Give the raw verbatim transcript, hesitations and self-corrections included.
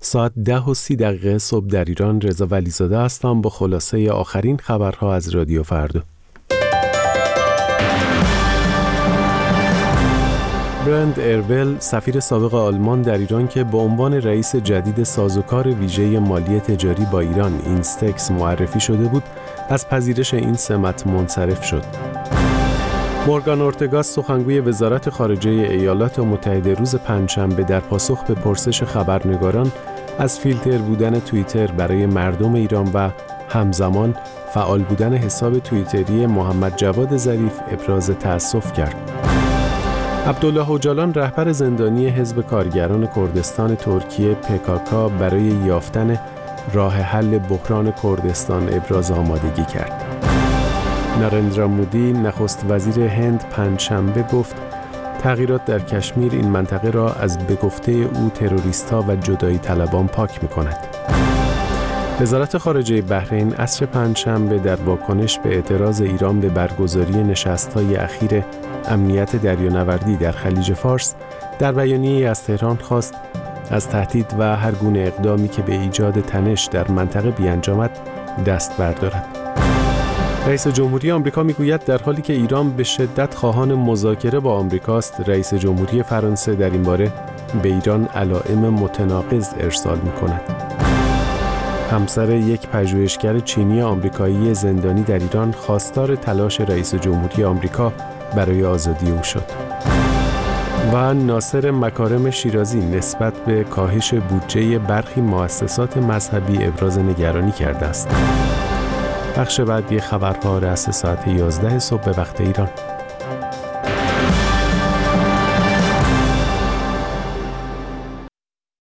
ساعت ده و سی دقیقه صبح در ایران. رضا ولیزاده هستم با خلاصه آخرین خبرها از رادیو فردا. برند اربل، سفیر سابق آلمان در ایران که به عنوان رئیس جدید سازوکار ویژه مالی تجاری با ایران اینستکس معرفی شده بود، از پذیرش این سمت منصرف شد. مورگان اورتگا، سخنگوی وزارت خارجه ایالات متحده، روز پنجشنبه در پاسخ به پرسش خبرنگاران از فیلتر بودن توییتر برای مردم ایران و همزمان فعال بودن حساب توییتری محمد جواد ظریف ابراز تأسف کرد. عبدالله اوجالان، رهبر زندانی حزب کارگران کردستان ترکیه پکاکا، برای یافتن راه حل بحران کردستان ابراز آمادگی کرد. نارندرا مودی، نخست وزیر هند، پنجشنبه گفت تغییرات در کشمیر این منطقه را از به گفته او تروریست‌ها و جدایی طلبان پاک می‌کند. وزارت خارجه بحرین عصر پنجشنبه در واکنش به اعتراض ایران به برگزاری نشست‌های اخیر امنیت دریانوردی در خلیج فارس در بیانیه‌ای از تهران خواست از تهدید و هر گونه اقدامی که به ایجاد تنش در منطقه بیانجامد دست بردارد. رئیس جمهوری آمریکا میگوید در حالی که ایران به شدت خواهان مذاکره با آمریکاست، رئیس جمهوری فرانسه در این باره به ایران علائم متناقض ارسال می‌کند. همسر یک پژوهشگر چینی آمریکایی زندانی در ایران خواستار تلاش رئیس جمهوری آمریکا برای آزادی او شد. و ناصر مکارم شیرازی نسبت به کاهش بودجه برخی مؤسسات مذهبی ابراز نگرانی کرده است. بخش بعدی خبرها رأس ساعت یازده صبح به وقت ایران.